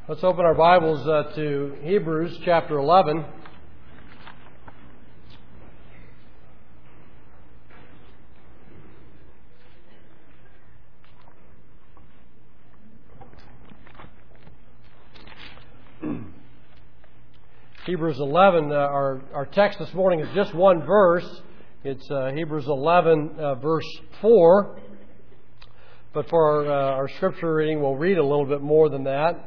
Let's open our Bibles to Hebrews chapter 11. Hebrews 11, our text this morning is just one verse. It's Hebrews 11, verse 4. But for our scripture reading, we'll read a little bit more than that.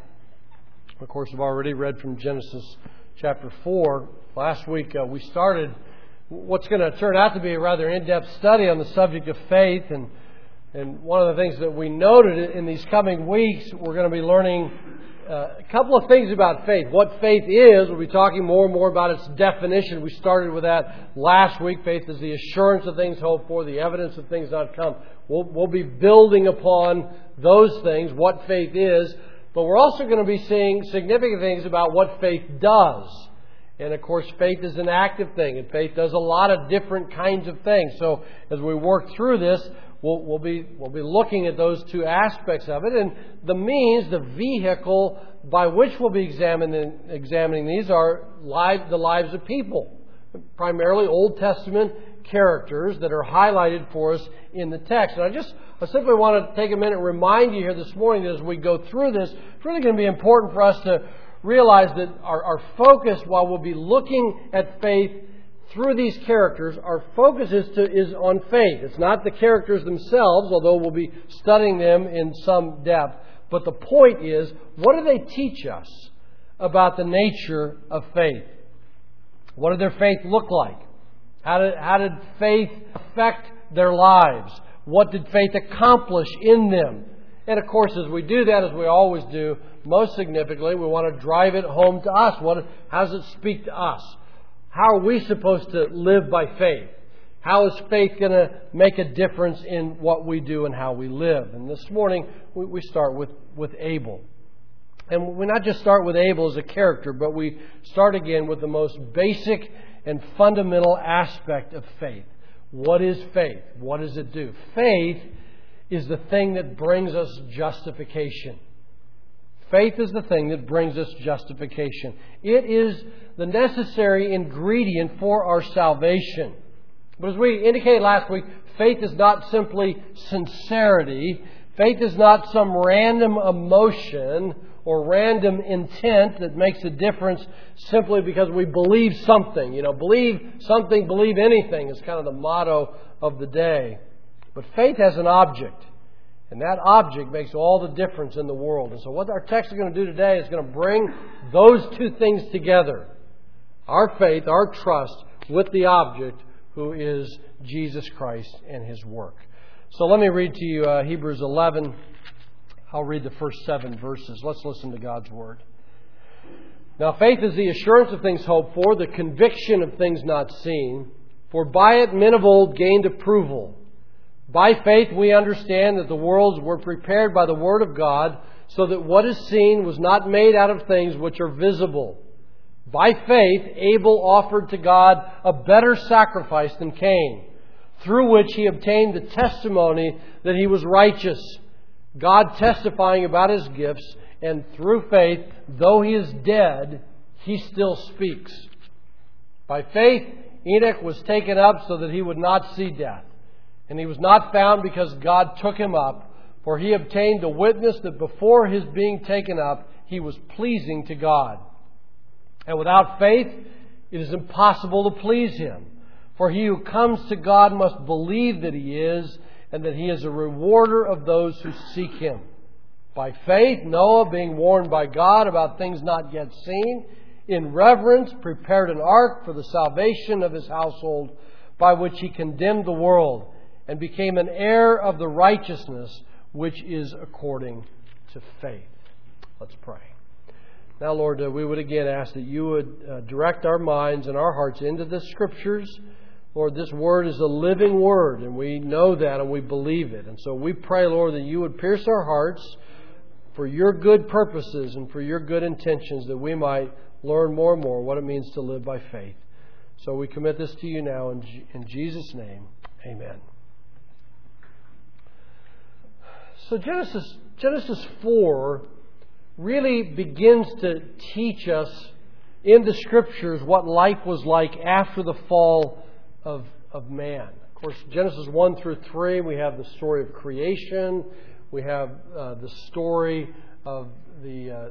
Of course, we've already read from Genesis chapter 4. Last week we started what's going to turn out to be a rather in-depth study on the subject of faith. And one of the things that we noted in these coming weeks, we're going to be learning a couple of things about faith. What faith is, we'll be talking more and more about its definition. We started with that last week. Faith is the assurance of things hoped for, the evidence of things not come. We'll be building upon those things, what faith is. But we're also going to be seeing significant things about what faith does. And of course, faith is an active thing, and faith does a lot of different kinds of things. So as we work through this, we'll be looking at those two aspects of it. And the means, the vehicle by which we'll be examining these are the lives of people. Primarily Old Testament characters that are highlighted for us in the text. And I simply want to take a minute and remind you here this morning that as we go through this, it's really going to be important for us to realize that our focus, while we'll be looking at faith through these characters, our focus is on faith. It's not the characters themselves, although we'll be studying them in some depth. But the point is, what do they teach us about the nature of faith? What did their faith look like? How did faith affect their lives? What did faith accomplish in them? And of course, as we do that, as we always do, most significantly, we want to drive it home to us. How does it speak to us? How are we supposed to live by faith? How is faith going to make a difference in what we do and how we live? And this morning, we start with Abel. And we not just start with Abel as a character, but we start again with the most basic and fundamental aspect of faith. What is faith? What does it do? Faith is the thing that brings us justification. Faith is the thing that brings us justification. It is the necessary ingredient for our salvation. But as we indicated last week, faith is not simply sincerity. Faith is not some random emotion or random intent that makes a difference simply because we believe something. Believe something, believe anything is kind of the motto of the day. But faith has an object. And that object makes all the difference in the world. And so what our text is going to do today is going to bring those two things together. Our faith, our trust with the object who is Jesus Christ and His work. So let me read to you Hebrews 11. I'll read the first 7 verses. Let's listen to God's Word. Now faith is the assurance of things hoped for, the conviction of things not seen. For by it men of old gained approval. By faith we understand that the worlds were prepared by the Word of God, so that what is seen was not made out of things which are visible. By faith Abel offered to God a better sacrifice than Cain, through which he obtained the testimony that he was righteous, God testifying about his gifts, and through faith, though he is dead, he still speaks. By faith, Enoch was taken up so that he would not see death. And he was not found because God took him up, for he obtained a witness that before his being taken up, he was pleasing to God. And without faith, it is impossible to please Him. For he who comes to God must believe that He is, and that He is a rewarder of those who seek Him. By faith, Noah, being warned by God about things not yet seen, in reverence prepared an ark for the salvation of his household, by which he condemned the world, and became an heir of the righteousness which is according to faith. Let's pray. Now, Lord, we would again ask that You would direct our minds and our hearts into the Scriptures. Lord, this Word is a living Word, and we know that and we believe it. And so we pray, Lord, that You would pierce our hearts for Your good purposes and for Your good intentions, that we might learn more and more what it means to live by faith. So we commit this to You now in Jesus' name. Amen. So Genesis 4 really begins to teach us in the Scriptures what life was like after the fall of man. Of course, Genesis 1 through 3, we have the story of creation. We have the story of the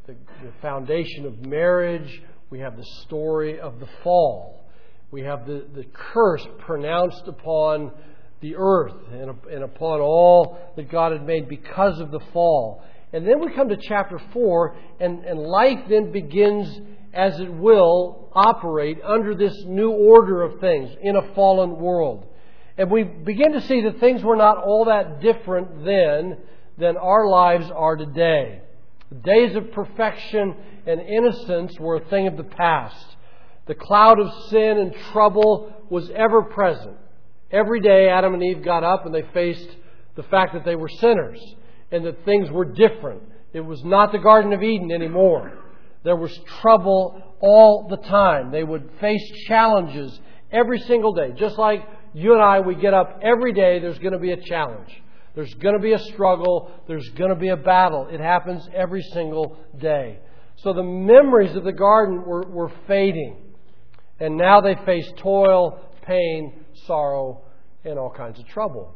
foundation of marriage. We have the story of the fall. We have the curse pronounced upon the earth and upon all that God had made because of the fall. And then we come to chapter 4, and life then begins, as it will, operate under this new order of things in a fallen world. And we begin to see that things were not all that different then than our lives are today. The days of perfection and innocence were a thing of the past. The cloud of sin and trouble was ever present. Every day Adam and Eve got up and they faced the fact that they were sinners and that things were different. It was not the Garden of Eden anymore. There was trouble all the time. They would face challenges every single day. Just like you and I, we get up every day, there's going to be a challenge. There's going to be a struggle. There's going to be a battle. It happens every single day. So the memories of the garden were fading. And now they face toil, pain, sorrow, and all kinds of trouble.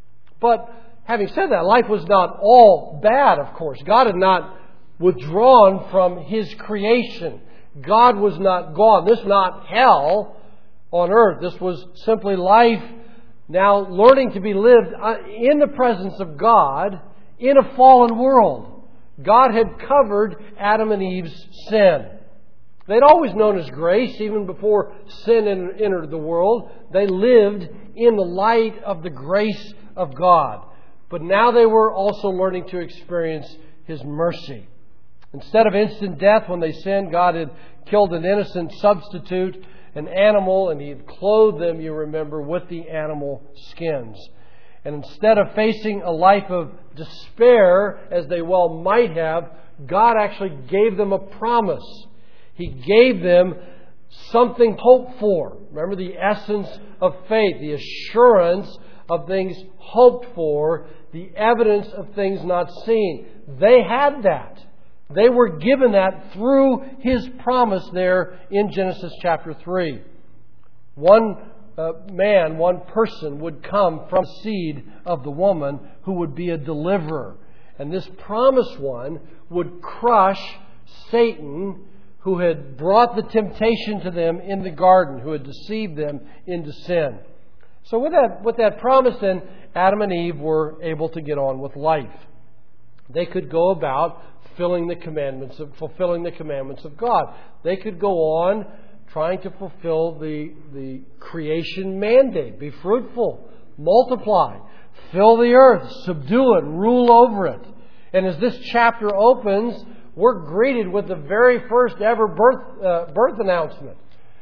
But having said that, life was not all bad, of course. God had not withdrawn from His creation. God was not gone. This is not hell on earth. This was simply life now learning to be lived in the presence of God in a fallen world. God had covered Adam and Eve's sin. They'd always known as grace, even before sin entered the world. They lived in the light of the grace of God. But now they were also learning to experience His mercy. Instead of instant death when they sinned, God had killed an innocent substitute, an animal, and He had clothed them, you remember, with the animal skins. And instead of facing a life of despair, as they well might have, God actually gave them a promise. He gave them something to hope for. Remember the essence of faith, the assurance of things hoped for, the evidence of things not seen. They had that. They were given that through His promise there in Genesis chapter 3. One man, one person would come from the seed of the woman who would be a deliverer. And this promised one would crush Satan, who had brought the temptation to them in the garden, who had deceived them into sin. So with that promise then, Adam and Eve were able to get on with life. They could go about fulfilling the commandments of God. They could go on trying to fulfill the creation mandate. Be fruitful, multiply, fill the earth, subdue it, rule over it. And as this chapter opens, we're greeted with the very first ever birth announcement.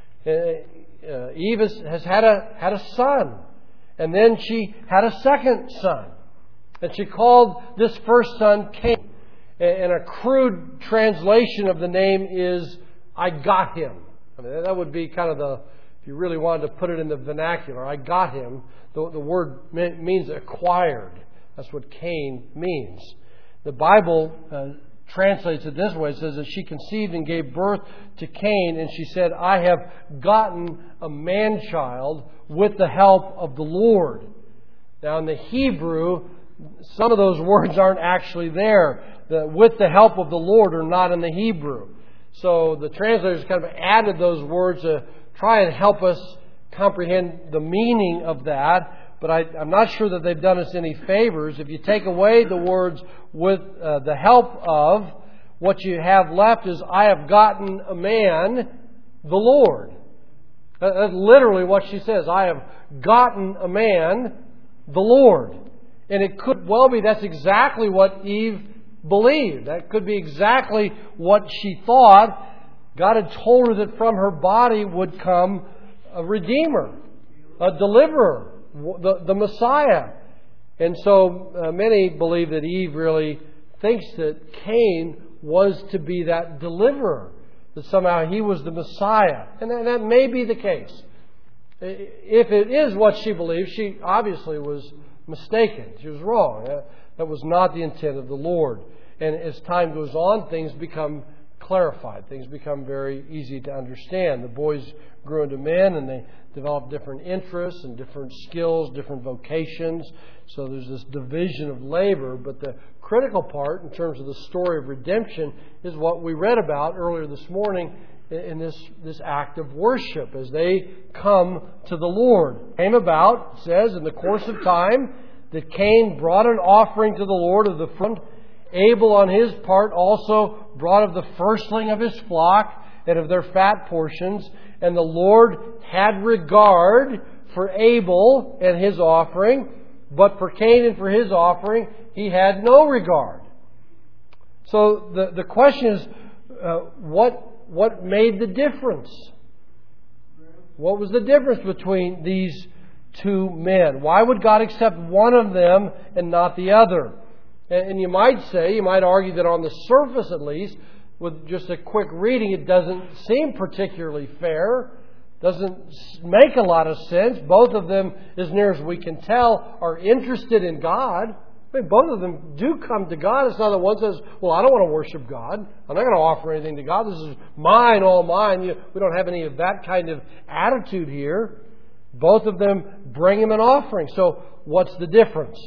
Eve has had a son, and then she had a second son, and she called this first son Cain. And a crude translation of the name is, I got him. I mean, that would be kind of if you really wanted to put it in the vernacular, I got him. The word means acquired. That's what Cain means. The Bible translates it this way. It says that she conceived and gave birth to Cain, and she said, I have gotten a man-child with the help of the Lord. Now in the Hebrew, some of those words aren't actually there. With the help of the Lord are not in the Hebrew. So the translators kind of added those words to try and help us comprehend the meaning of that. But I'm not sure that they've done us any favors. If you take away the words with the help of, what you have left is, I have gotten a man, the Lord. That's literally what she says. I have gotten a man, the Lord. And it could well be that's exactly what Eve believed. That could be exactly what she thought. God had told her that from her body would come a Redeemer, a Deliverer, the Messiah. And so many believe that Eve really thinks that Cain was to be that Deliverer, that somehow he was the Messiah. And that may be the case. If it is what she believes, she obviously was mistaken. She was wrong. That was not the intent of the Lord. And as time goes on, things become clarified. Things become very easy to understand. The boys grew into men and they developed different interests and different skills, different vocations. So there's this division of labor. But the critical part in terms of the story of redemption is what we read about earlier this morning in this act of worship as they come to the Lord. It came about, it says, in the course of time that Cain brought an offering to the Lord of the fruit. Abel on his part also brought of the firstling of his flock and of their fat portions. And the Lord had regard for Abel and his offering, but for Cain and for his offering He had no regard. So the question is, what made the difference? What was the difference between these two men? Why would God accept one of them and not the other? And you might argue that on the surface at least, with just a quick reading, it doesn't seem particularly fair. Doesn't make a lot of sense. Both of them, as near as we can tell, are interested in God. I mean, both of them do come to God. It's not that one says, well, I don't want to worship God. I'm not going to offer anything to God. This is mine, all mine. We don't have any of that kind of attitude here. Both of them bring Him an offering. So what's the difference?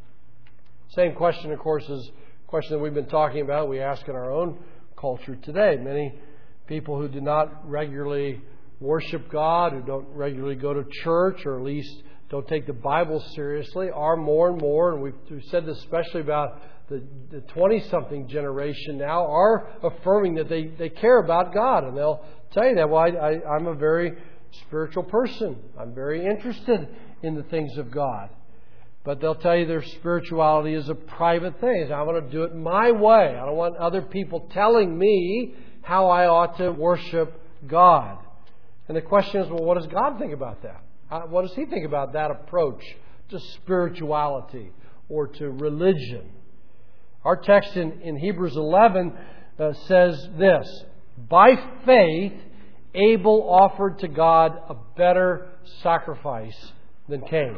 Same question, of course, is a question that we've been talking about. We ask in our own culture today. Many people who do not regularly worship God, who don't regularly go to church, or at least don't take the Bible seriously, are more and more, and we've said this especially about the 20-something generation now, are affirming that they care about God. And they'll tell you that, well, I'm a very spiritual person. I'm very interested in the things of God. But they'll tell you their spirituality is a private thing. I want to do it my way. I don't want other people telling me how I ought to worship God. And the question is, well, what does God think about that? What does He think about that approach to spirituality or to religion? Our text in Hebrews 11 says this: by faith, Abel offered to God a better sacrifice than Cain.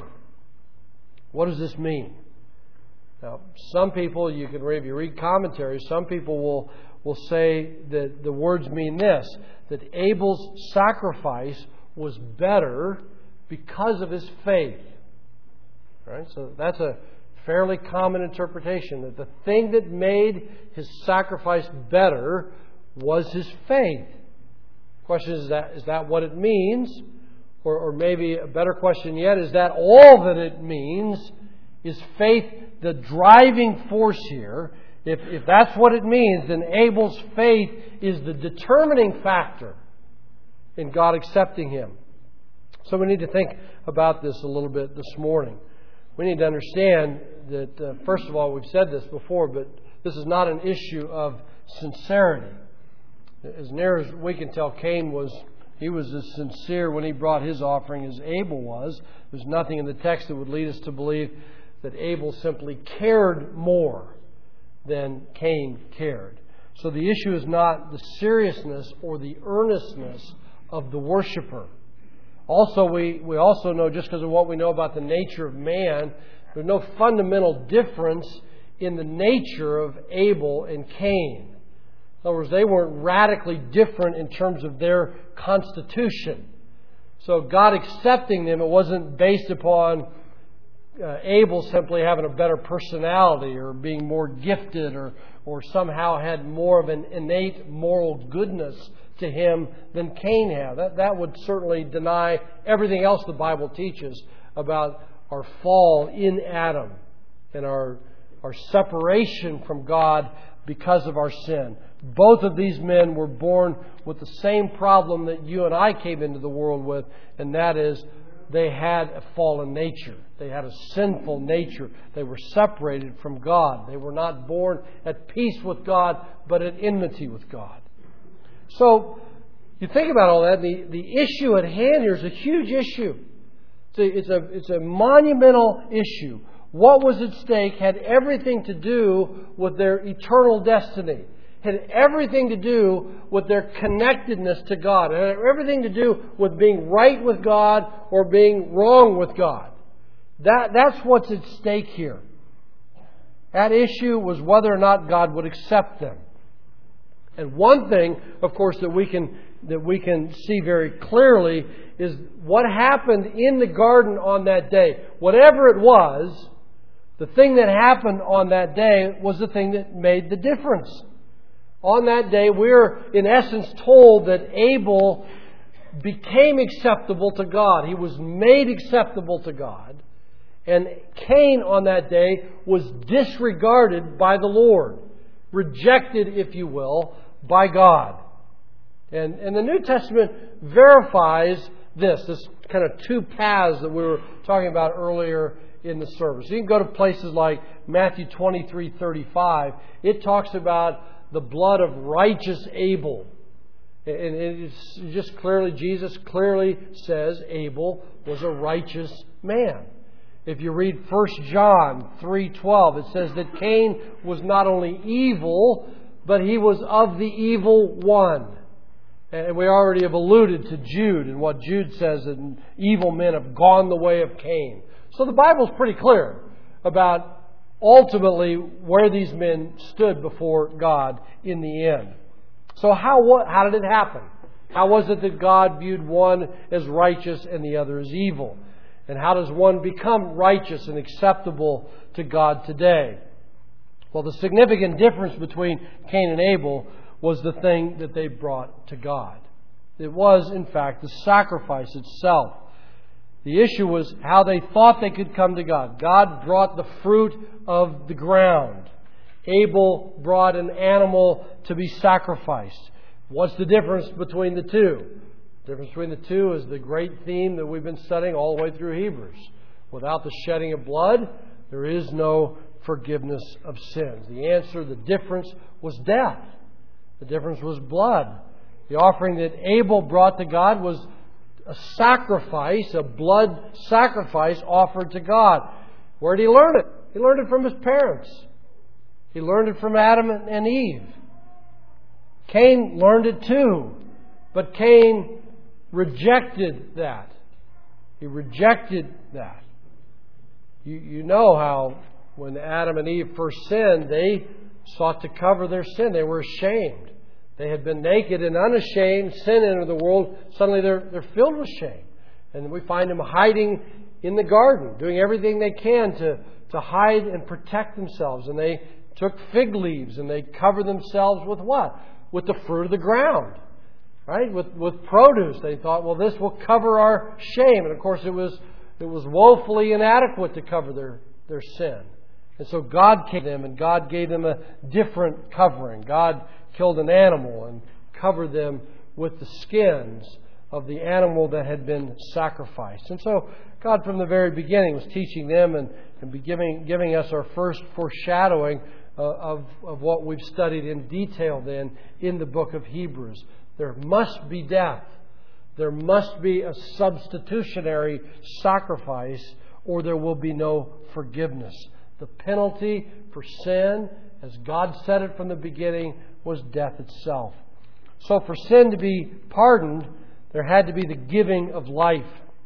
What does this mean? Now, some people, if you read commentaries, some people will say that the words mean this, that Abel's sacrifice was better because of his faith. Right? So that's a fairly common interpretation, that the thing that made his sacrifice better was his faith. The question is that what it means? Or maybe a better question yet, is that all that it means? Is faith the driving force here? If that's what it means, then Abel's faith is the determining factor in God accepting him. So we need to think about this a little bit this morning. We need to understand that, first of all, we've said this before, but this is not an issue of sincerity. As near as we can tell, Cain was as sincere when he brought his offering as Abel was. There's nothing in the text that would lead us to believe that Abel simply cared more than Cain cared. So the issue is not the seriousness or the earnestness of the worshiper. Also, we also know, just because of what we know about the nature of man, there's no fundamental difference in the nature of Abel and Cain. In other words, they weren't radically different in terms of their constitution. So God accepting them, it wasn't based upon Abel simply having a better personality or being more gifted or somehow had more of an innate moral goodness to him than Cain had. That would certainly deny everything else the Bible teaches about our fall in Adam and our separation from God because of our sin. Both of these men were born with the same problem that you and I came into the world with, and that is they had a fallen nature. They had a sinful nature. They were separated from God. They were not born at peace with God, but at enmity with God. So, you think about all that, the issue at hand here is a huge issue. It's a monumental issue. What was at stake had everything to do with their eternal destiny. Had everything to do with their connectedness to God. It had everything to do with being right with God or being wrong with God. That's what's at stake here. That issue was whether or not God would accept them. And one thing, of course, that we can see very clearly is what happened in the garden on that day. Whatever it was, the thing that happened on that day was the thing that made the difference. On that day, we're in essence told that Abel became acceptable to God. He was made acceptable to God. And Cain on that day was disregarded by the Lord. Rejected, if you will, by God. And the New Testament verifies this kind of two paths that we were talking about earlier in the service. You can go to places like Matthew 23:35. It talks about the blood of righteous Abel. And it's just clearly, Jesus clearly says Abel was a righteous man. If you read 1 John 3:12, it says that Cain was not only evil, but he was of the evil one. And we already have alluded to Jude and what Jude says, that evil men have gone the way of Cain. So the Bible's pretty clear about ultimately where these men stood before God in the end. So how did it happen? How was it that God viewed one as righteous and the other as evil? And how does one become righteous and acceptable to God today? Well, the significant difference between Cain and Abel was the thing that they brought to God. It was, in fact, the sacrifice itself. The issue was how they thought they could come to God. God brought the fruit of the ground. Abel brought an animal to be sacrificed. What's the difference between the two? The difference between the two is the great theme that we've been studying all the way through Hebrews. Without the shedding of blood, there is no forgiveness of sins. The answer, the difference, was death. The difference was blood. The offering that Abel brought to God was a sacrifice, a blood sacrifice offered to God. Where did he learn it? He learned it from his parents. He learned it from Adam and Eve. Cain learned it too. But Cain rejected that. He rejected that. You know how when Adam and Eve first sinned, they sought to cover their sin. They were ashamed. They had been naked and unashamed. Sin entered the world. Suddenly they're filled with shame. And we find them hiding in the garden, doing everything they can to hide and protect themselves. And they took fig leaves and they covered themselves with what? With the fruit of the ground. Right? With produce. They thought, well, this will cover our shame. And of course it was woefully inadequate to cover their sin. And so God came to them and God gave them a different covering. God killed an animal and covered them with the skins of the animal that had been sacrificed. And so God from the very beginning was teaching them and giving us our first foreshadowing of what we've studied in detail then in the book of Hebrews. There must be death. There must be a substitutionary sacrifice or there will be no forgiveness. The penalty for sin, as God said it from the beginning, was death itself. So for sin to be pardoned, there had to be the giving of life.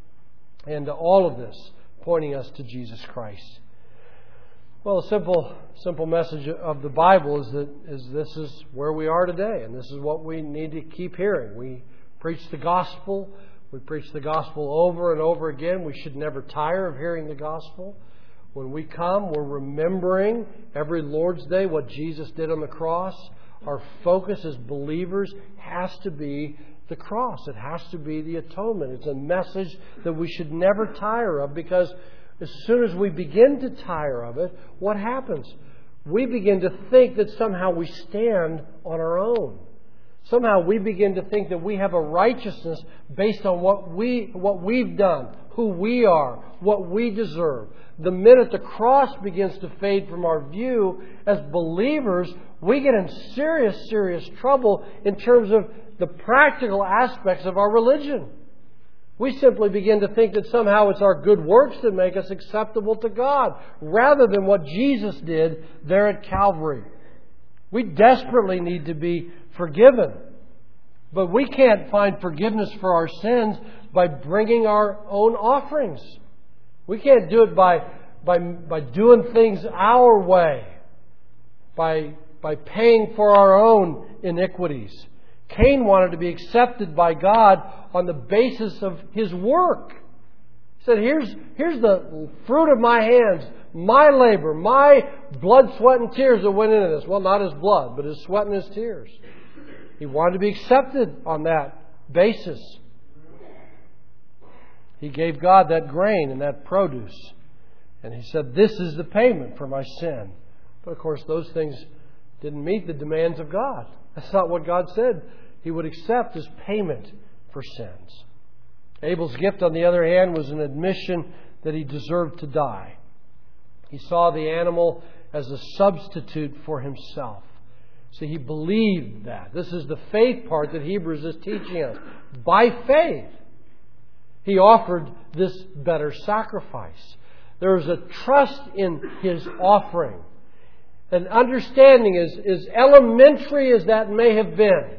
And all of this pointing us to Jesus Christ. Well, the simple message of the Bible is this is where we are today, and this is what we need to keep hearing. We preach the gospel. We preach the gospel over and over again. We should never tire of hearing the gospel. When we come, we're remembering every Lord's Day what Jesus did on the cross. Our focus as believers has to be the cross. It has to be the atonement. It's a message that we should never tire of, because as soon as we begin to tire of it, what happens? We begin to think that somehow we stand on our own. Somehow we begin to think that we have a righteousness based on what we've done, who we are, what we deserve. The minute the cross begins to fade from our view, as believers, we get in serious trouble in terms of the practical aspects of our religion. We simply begin to think that somehow it's our good works that make us acceptable to God, rather than what Jesus did there at Calvary. We desperately need to be forgiven. But we can't find forgiveness for our sins by bringing our own offerings. We can't do it by doing things our way, by paying for our own iniquities. Cain wanted to be accepted by God on the basis of his work. He said, here's the fruit of my hands, my labor, my blood, sweat, and tears that went into this. Well, not his blood, but his sweat and his tears. He wanted to be accepted on that basis. He gave God that grain and that produce. And He said, this is the payment for my sin. But of course, those things didn't meet the demands of God. That's not what God said He would accept as payment for sins. Abel's gift, on the other hand, was an admission that he deserved to die. He saw the animal as a substitute for himself. See, he believed that. This is the faith part that Hebrews is teaching us. By faith, he offered this better sacrifice. There was a trust in his offering. An understanding as elementary as that may have been,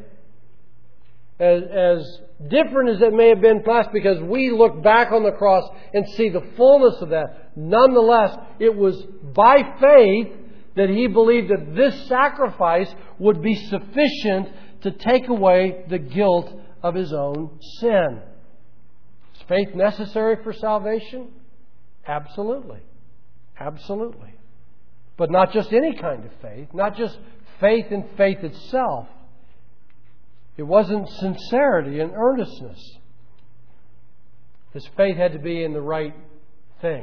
as different as it may have been for us, because we look back on the cross and see the fullness of that. Nonetheless, it was by faith that he believed that this sacrifice would be sufficient to take away the guilt of his own sin. Is faith necessary for salvation? Absolutely. Absolutely. But not just any kind of faith, not just faith in faith itself. It wasn't sincerity and earnestness. His faith had to be in the right thing.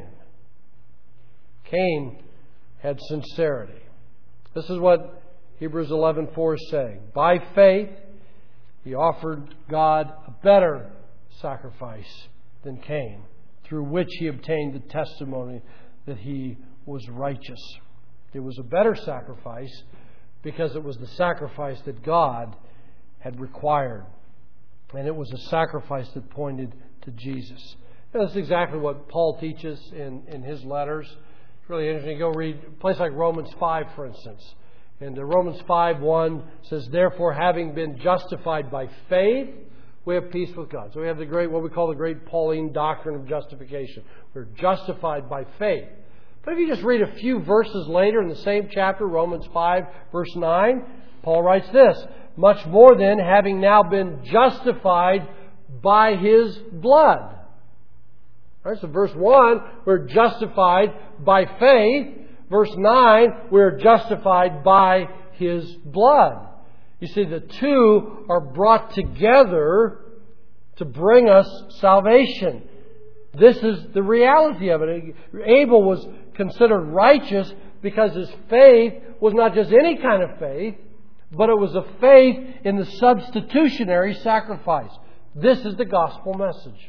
Cain had sincerity. This is what Hebrews 11:4 is saying. By faith, he offered God a better sacrifice than Cain, through which he obtained the testimony that he was righteous. It was a better sacrifice because it was the sacrifice that God had required. And it was a sacrifice that pointed to Jesus. That's exactly what Paul teaches in his letters. It's really interesting. Go read a place like Romans 5, for instance. And Romans 5:1 says, therefore, having been justified by faith, we have peace with God. So we have what we call the great Pauline doctrine of justification. We're justified by faith. But if you just read a few verses later in the same chapter, Romans 5, verse 9, Paul writes this, much more then, having now been justified by His blood. All right, so verse 1, we're justified by faith. Verse 9, we're justified by His blood. You see, the two are brought together to bring us salvation. This is the reality of it. Abel was considered righteous because his faith was not just any kind of faith, but it was a faith in the substitutionary sacrifice. This is the gospel message.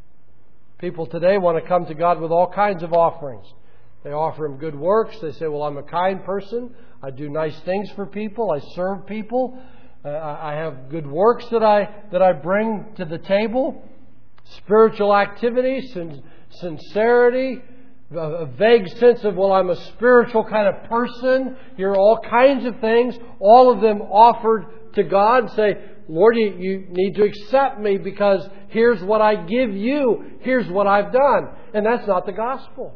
People today want to come to God with all kinds of offerings. They offer Him good works. They say, well, I'm a kind person. I do nice things for people. I serve people. I have good works that I bring to the table. Spiritual activity, sincerity, a vague sense of, well, I'm a spiritual kind of person. Here are all kinds of things, all of them offered to God. Say, Lord, you need to accept me because here's what I give you. Here's what I've done. And that's not the gospel.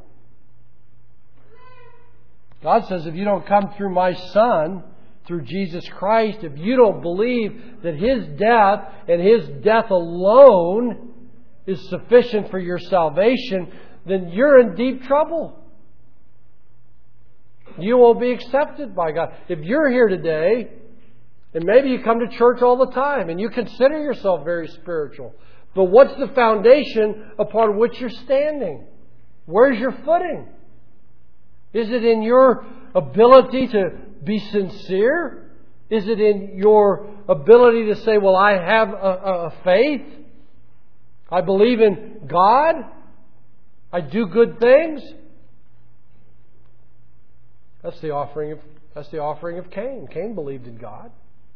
God says, if you don't come through my Son, through Jesus Christ, if you don't believe that His death and His death alone is sufficient for your salvation, then you're in deep trouble. You won't be accepted by God. If you're here today, and maybe you come to church all the time, and you consider yourself very spiritual, but what's the foundation upon which you're standing? Where's your footing? Is it in your ability to be sincere? Is it in your ability to say, well, I have a faith? I believe in God? I do good things? That's the offering of Cain. Cain believed in God.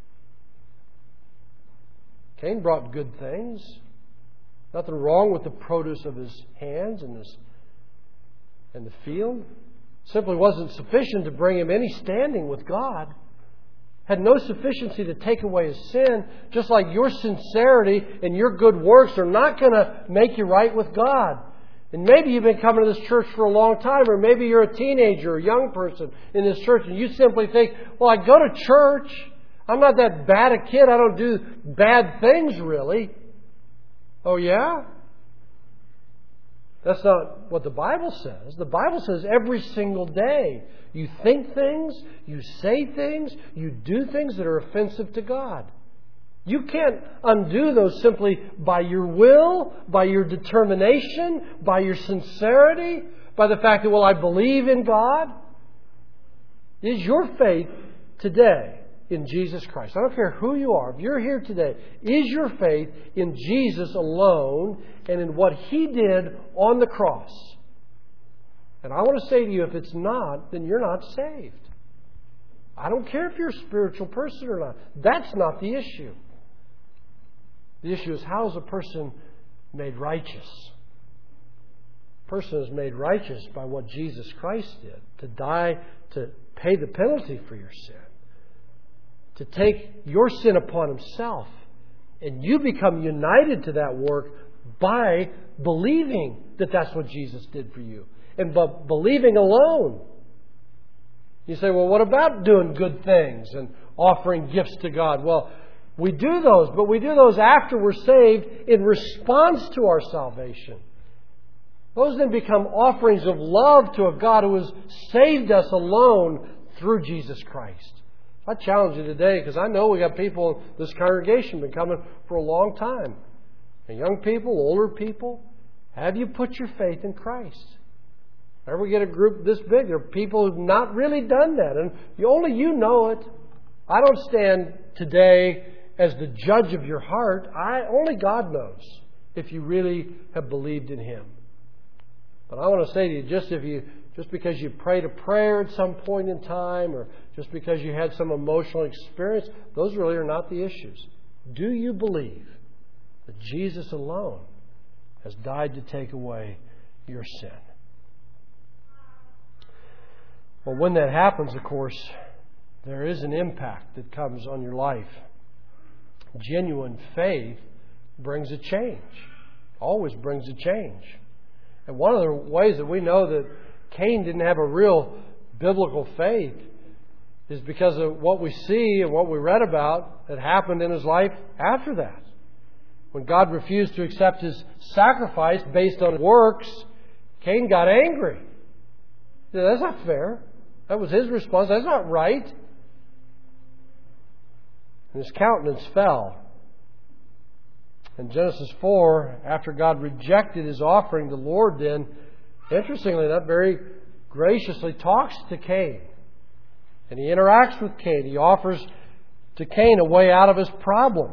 Cain brought good things. Nothing wrong with the produce of his hands and the field. Simply wasn't sufficient to bring him any standing with God. Had no sufficiency to take away his sin, just like your sincerity and your good works are not going to make you right with God. And maybe you've been coming to this church for a long time, or maybe you're a teenager or a young person in this church, and you simply think, well, I go to church. I'm not that bad a kid. I don't do bad things, really. Oh, yeah? That's not what the Bible says. The Bible says every single day you think things, you say things, you do things that are offensive to God. You can't undo those simply by your will, by your determination, by your sincerity, by the fact that, well, I believe in God. Is your faith today in Jesus Christ? I don't care who you are. If you're here today, is your faith in Jesus alone and in what He did on the cross? And I want to say to you, if it's not, then you're not saved. I don't care if you're a spiritual person or not. That's not the issue. The issue is, how is a person made righteous? A person is made righteous by what Jesus Christ did. To die, to pay the penalty for your sin. To take your sin upon Himself. And you become united to that work by believing that that's what Jesus did for you. And but believing alone. You say, well, what about doing good things and offering gifts to God? Well, we do those, but we do those after we're saved in response to our salvation. Those then become offerings of love to a God who has saved us alone through Jesus Christ. I challenge you today, because I know we got people in this congregation been coming for a long time. And young people, older people, have you put your faith in Christ? Whenever we get a group this big, there are people who've not really done that. And only you know it. I don't stand today as the judge of your heart. Only God knows if you really have believed in Him. But I want to say to you, just because you prayed a prayer at some point in time, or just because you had some emotional experience, those really are not the issues. Do you believe that Jesus alone has died to take away your sin? Well, when that happens, of course, there is an impact that comes on your life. Genuine faith brings a change. Always brings a change. And one of the ways that we know that Cain didn't have a real biblical faith is because of what we see and what we read about that happened in his life after that. When God refused to accept his sacrifice based on works, Cain got angry. He said, that's not fair. That was his response. That's not right. And his countenance fell. In Genesis 4, after God rejected his offering, the Lord then, interestingly enough, very graciously talks to Cain. And He interacts with Cain. He offers to Cain a way out of his problem.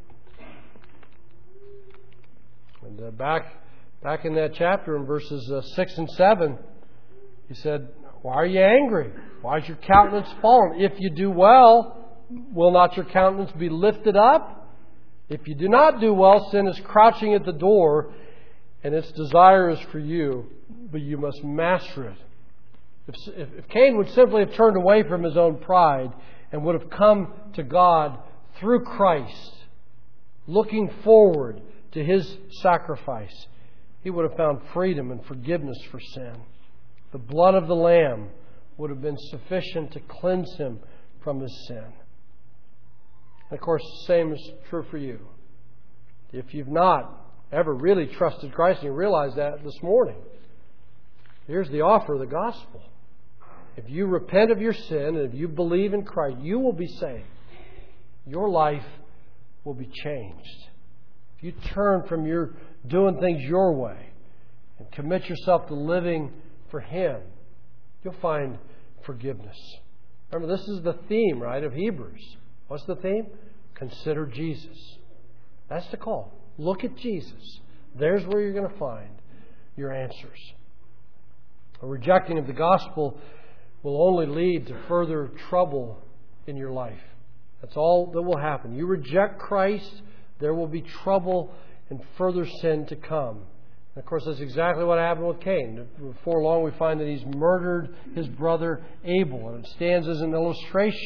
And back in that chapter, in verses 6 and 7, He said, why are you angry? Why is your countenance fallen? If you do well, will not your countenance be lifted up? If you do not do well, sin is crouching at the door, and its desire is for you, but you must master it. If Cain would simply have turned away from his own pride and would have come to God through Christ, looking forward to His sacrifice, he would have found freedom and forgiveness for sin. The blood of the Lamb would have been sufficient to cleanse him from his sin. And of course, the same is true for you. If you've not ever really trusted Christ, and you realize that this morning, here's the offer of the gospel. If you repent of your sin and if you believe in Christ, you will be saved. Your life will be changed. If you turn from your doing things your way and commit yourself to living for Him, you'll find forgiveness. Remember, this is the theme, right, of Hebrews. What's the theme? Consider Jesus. That's the call. Look at Jesus. There's where you're going to find your answers. A rejecting of the gospel will only lead to further trouble in your life. That's all that will happen. You reject Christ, there will be trouble and further sin to come. And of course, that's exactly what happened with Cain. Before long, we find that he's murdered his brother Abel. And it stands as an illustration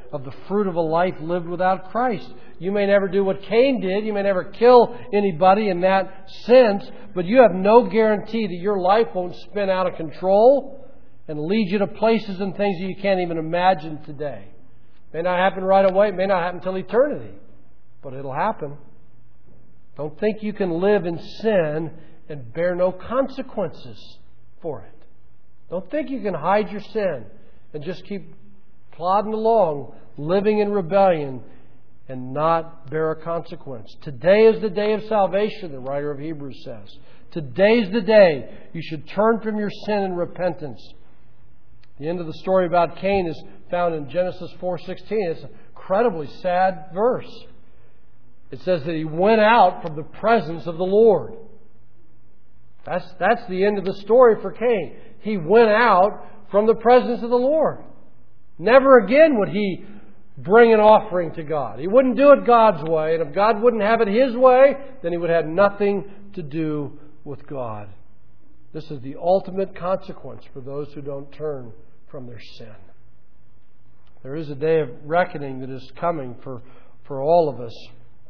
of the fruit of a life lived without Christ. You may never do what Cain did. You may never kill anybody in that sense. But you have no guarantee that your life won't spin out of control and lead you to places and things that you can't even imagine today. It may not happen right away. It may not happen until eternity. But it'll happen. Don't think you can live in sin and bear no consequences for it. Don't think you can hide your sin and just keep plodding along, living in rebellion and not bear a consequence. Today is the day of salvation, the writer of Hebrews says. Today's the day you should turn from your sin in repentance. The end of the story about Cain is found in Genesis 4:16. It's an incredibly sad verse. It says that he went out from the presence of the Lord. That's the end of the story for Cain. He went out from the presence of the Lord. Never again would he bring an offering to God. He wouldn't do it God's way. And if God wouldn't have it His way, then he would have nothing to do with God. This is the ultimate consequence for those who don't turn from their sin. There is a day of reckoning that is coming for all of us.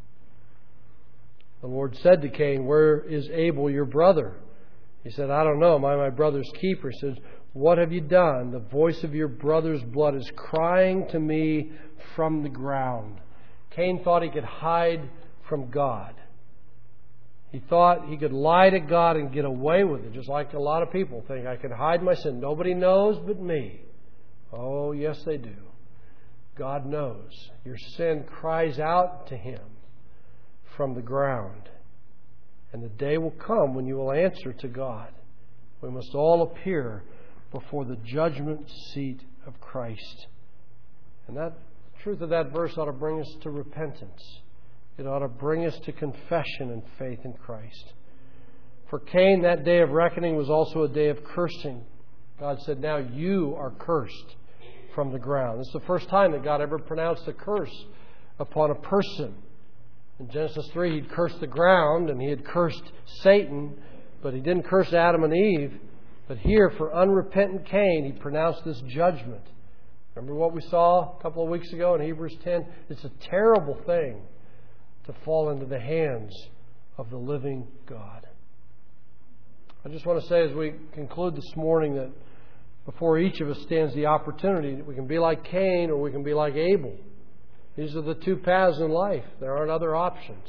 The Lord said to Cain, "Where is Abel, your brother?" He said, "I don't know. Am I my brother's keeper?" He says, "What have you done? The voice of your brother's blood is crying to me from the ground." Cain thought he could hide from God. He thought he could lie to God and get away with it, just like a lot of people think. I can hide my sin. Nobody knows but me. Oh, yes, they do. God knows. Your sin cries out to Him from the ground. And the day will come when you will answer to God. We must all appear before the judgment seat of Christ. And the truth of that verse ought to bring us to repentance. It ought to bring us to confession and faith in Christ. For Cain, that day of reckoning was also a day of cursing. God said, "Now you are cursed from the ground." This is the first time that God ever pronounced a curse upon a person. In Genesis 3, He'd cursed the ground and He had cursed Satan, but He didn't curse Adam and Eve. But here, for unrepentant Cain, He pronounced this judgment. Remember what we saw a couple of weeks ago in Hebrews 10? It's a terrible thing to fall into the hands of the living God. I just want to say as we conclude this morning that before each of us stands the opportunity that we can be like Cain or we can be like Abel. These are the two paths in life. There aren't other options.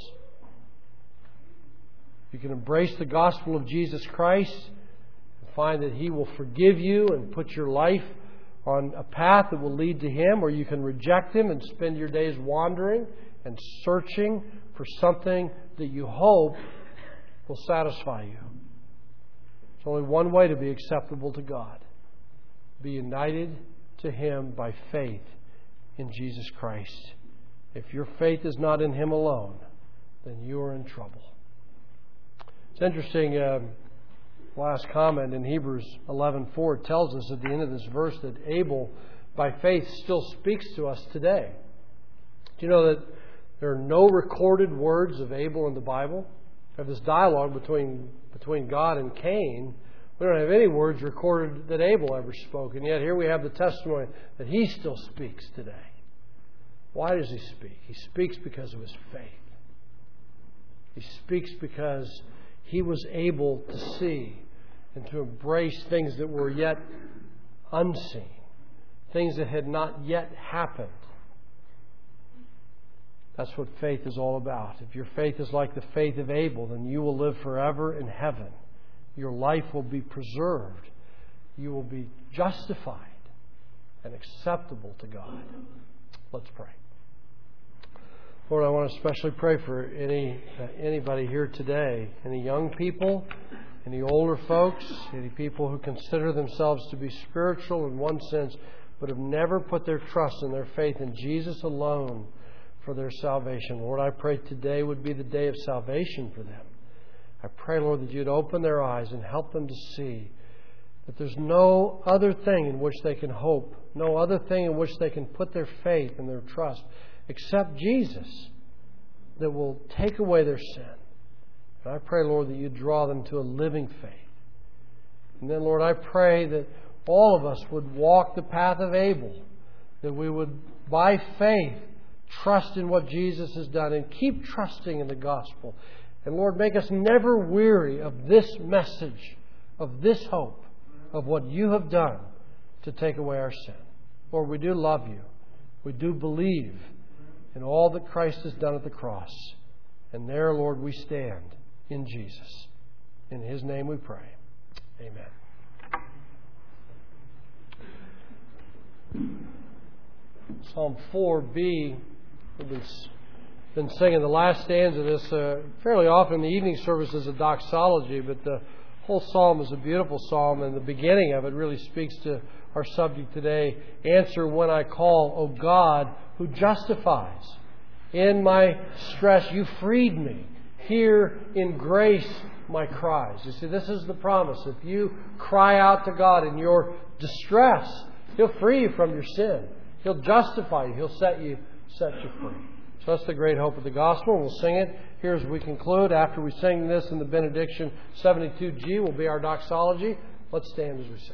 You can embrace the gospel of Jesus Christ and find that He will forgive you and put your life on a path that will lead to Him, or you can reject Him and spend your days wandering and searching for something that you hope will satisfy you. There's only one way to be acceptable to God. Be united to Him by faith in Jesus Christ. If your faith is not in Him alone, then you are in trouble. It's interesting, last comment in Hebrews 11:4 tells us at the end of this verse that Abel, by faith, still speaks to us today. Do you know that there are no recorded words of Abel in the Bible? We have this dialogue between God and Cain. We don't have any words recorded that Abel ever spoke. And yet here we have the testimony that he still speaks today. Why does he speak? He speaks because of his faith. He speaks because he was able to see and to embrace things that were yet unseen, things that had not yet happened. That's what faith is all about. If your faith is like the faith of Abel, then you will live forever in heaven. Your life will be preserved. You will be justified and acceptable to God. Let's pray. Lord, I want to especially pray for anybody here today, any young people, any older folks, any people who consider themselves to be spiritual in one sense, but have never put their trust and their faith in Jesus alone for their salvation. Lord, I pray today would be the day of salvation for them. I pray, Lord, that you'd open their eyes and help them to see that there's no other thing in which they can hope, no other thing in which they can put their faith and their trust except Jesus, that will take away their sin. And I pray, Lord, that you draw them to a living faith. And then, Lord, I pray that all of us would walk the path of Abel, that we would by faith, trust in what Jesus has done and keep trusting in the gospel. And Lord, make us never weary of this message, of this hope, of what you have done to take away our sin. Lord, we do love you. We do believe in all that Christ has done at the cross. And there, Lord, we stand in Jesus. In His name we pray. Amen. Psalm 4b, we've been singing the last stanza of this fairly often in the evening service as a doxology, but the whole psalm is a beautiful psalm, and the beginning of it really speaks to our subject today. Answer when I call, O God, who justifies. In my stress, you freed me. Hear in grace my cries. You see, this is the promise. If you cry out to God in your distress, He'll free you from your sin. He'll justify you. He'll set you free. So that's the great hope of the gospel. We'll sing it here as we conclude. After we sing this in the benediction, 72G will be our doxology. Let's stand as we sing.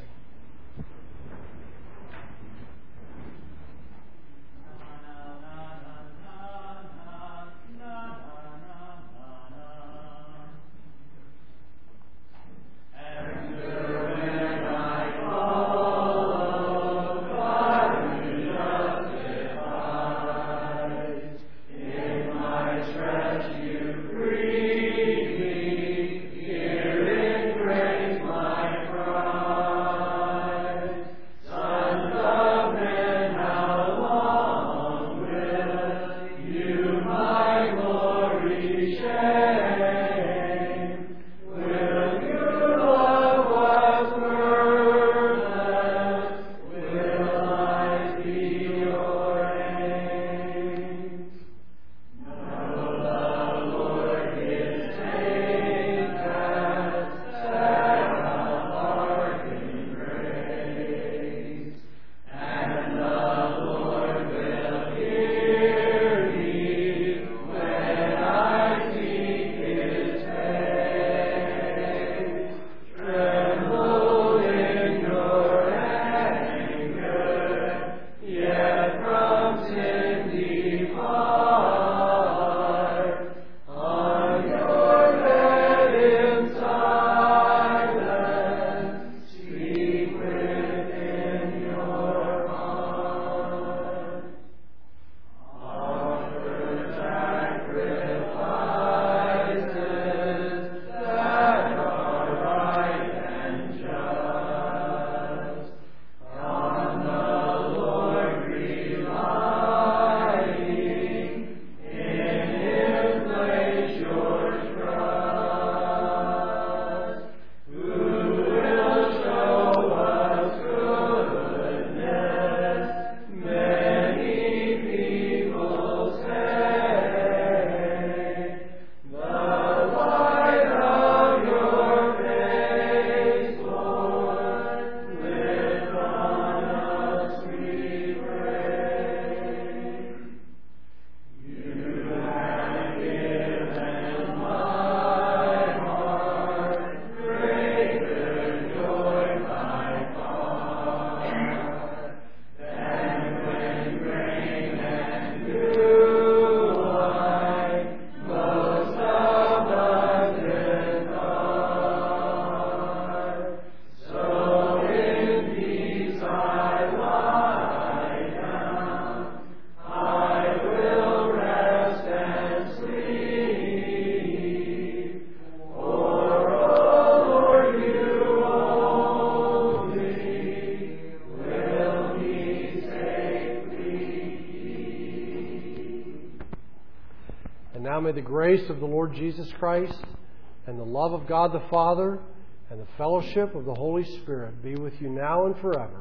Now may the grace of the Lord Jesus Christ and the love of God the Father and the fellowship of the Holy Spirit be with you now and forever.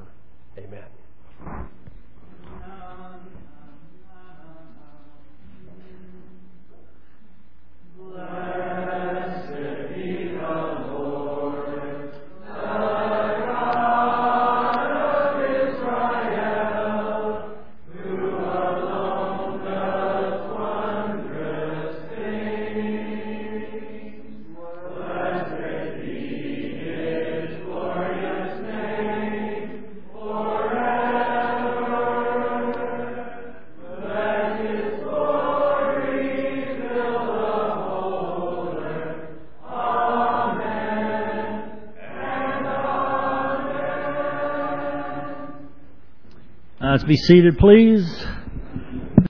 Amen. Let's be seated, please.